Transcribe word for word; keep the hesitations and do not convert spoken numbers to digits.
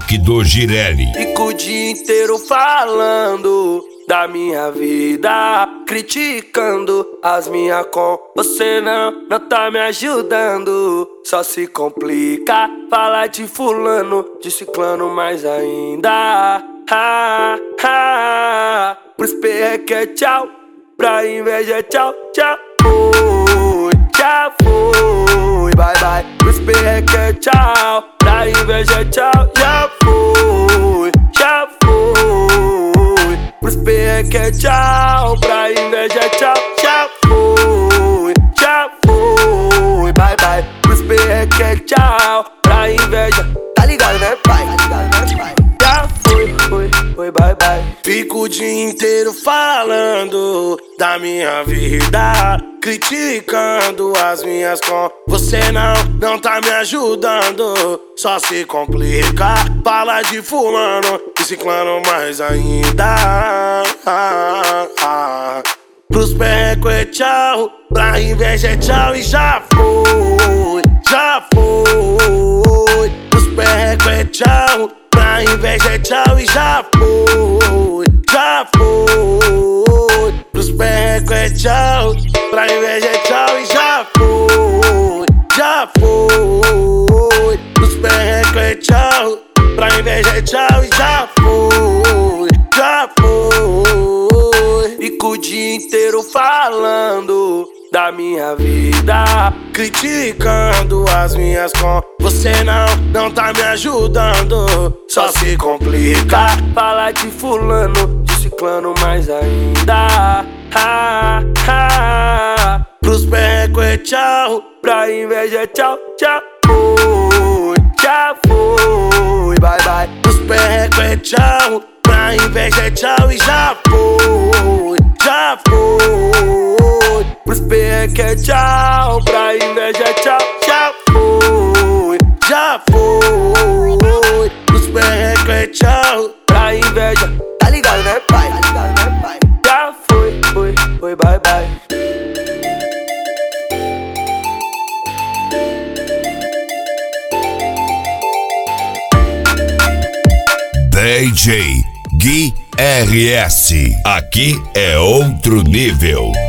Rock do Girelli. Fico o dia inteiro falando da minha vida, criticando as minhas com você não, não tá me ajudando. Só se complica falar de fulano, de ciclano mais ainda. Ha, ha. Pros perreque é tchau, pra inveja é tchau, tchau. Fui, já fui, bye bye. Pros perreque é tchau, pra inveja é tchau, já fui, já fui. Pros perreque é tchau, pra inveja é tchau, já fui, já fui, bye bye. Pros perreque é tchau, pra inveja, tá ligado né pai? Tá ligado né pai? Já fui, fui, fui, bye bye. Fico o dia inteiro falando da minha vida, criticando as minhas com você não, não tá me ajudando. Só se complica, fala de fulano e ciclano mais ainda. ah, ah. Pros perreco é tchau, pra inveja é tchau e já foi, já foi. Pros perreco é tchau, pra inveja é tchau e já foi, já foi. Pros perreco é tchau, pra inveja é tchau e já foi, já foi. Pros perreco é tchau, pra inveja é tchau e já foi, já foi. Fico o dia inteiro falando da minha vida, criticando as minhas com você não, não tá me ajudando. Só se complica falar de fulano, de ciclano mais ainda. Ha, ha. Pros perreco é tchau, pra inveja é tchau, tchau. Fui, já fui, bye bye. Pros perreco é tchau, pra inveja é tchau e já foi, já foi. Pros perreque é tchau, pra inveja é tchau, já foi, já foi. Pros perreco é tchau, pra inveja, tá ligado né pai? Tá ligado né pai? Já foi, foi, foi, bye bye. D J Gui R S. Aqui é outro nível.